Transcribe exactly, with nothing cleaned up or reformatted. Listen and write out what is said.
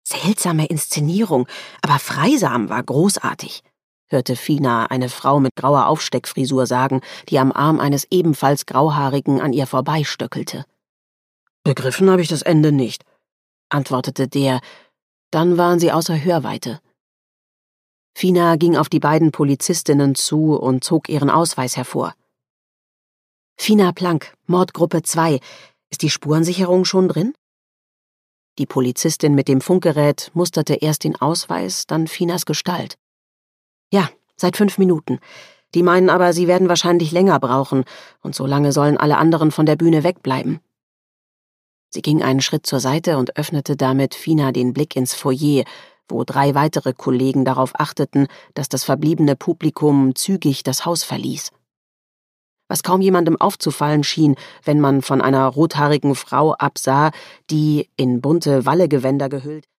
Seltsame Inszenierung, aber Freisam war großartig, hörte Fina eine Frau mit grauer Aufsteckfrisur sagen, die am Arm eines ebenfalls Grauhaarigen an ihr vorbeistöckelte. »Begriffen habe ich das Ende nicht«, antwortete der, dann waren sie außer Hörweite. Fina ging auf die beiden Polizistinnen zu und zog ihren Ausweis hervor. »Fina Planck, Mordgruppe zwei, ist die Spurensicherung schon drin?« Die Polizistin mit dem Funkgerät musterte erst den Ausweis, dann Finas Gestalt. »Ja, seit fünf Minuten. Die meinen aber, sie werden wahrscheinlich länger brauchen, und so lange sollen alle anderen von der Bühne wegbleiben.« Sie ging einen Schritt zur Seite und öffnete damit Fina den Blick ins Foyer, wo drei weitere Kollegen darauf achteten, dass das verbliebene Publikum zügig das Haus verließ. Was kaum jemandem aufzufallen schien, wenn man von einer rothaarigen Frau absah, die, in bunte Wallegewänder gehüllt,